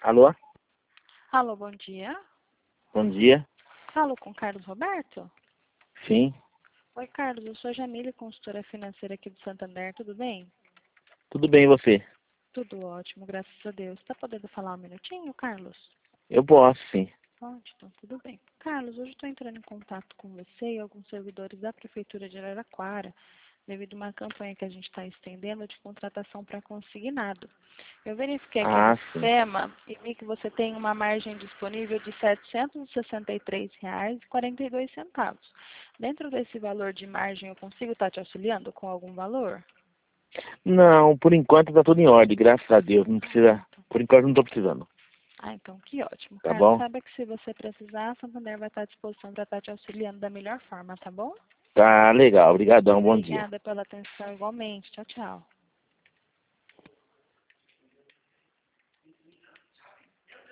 Alô? Alô, bom dia. Bom dia. Falo com Carlos Roberto? Sim. Oi, Carlos, eu sou a Jamile, consultora financeira aqui do Santander, tudo bem? Tudo bem e você? Tudo ótimo, graças a Deus. Está podendo falar um minutinho, Carlos? Eu posso, sim. Pode, então tudo bem. Carlos, hoje estou entrando em contato com você e alguns servidores da Prefeitura de Araraquara, devido a uma campanha que a gente está estendendo de contratação para consignado. Eu verifiquei aqui no Sim. sistema e vi que você tem uma margem disponível de R$ 763,42. Dentro desse valor de margem, eu consigo estar te auxiliando com algum valor? Não, por enquanto tá tudo em ordem, graças a Deus. Não precisa. Por enquanto não tô precisando. Ah, então que ótimo. Tá Carlos, bom? saiba que se você precisar, a Santander vai estar à disposição para estar te auxiliando da melhor forma, tá bom? Tá legal. Obrigadão. Bom dia. Obrigada pela atenção igualmente. Tchau, tchau.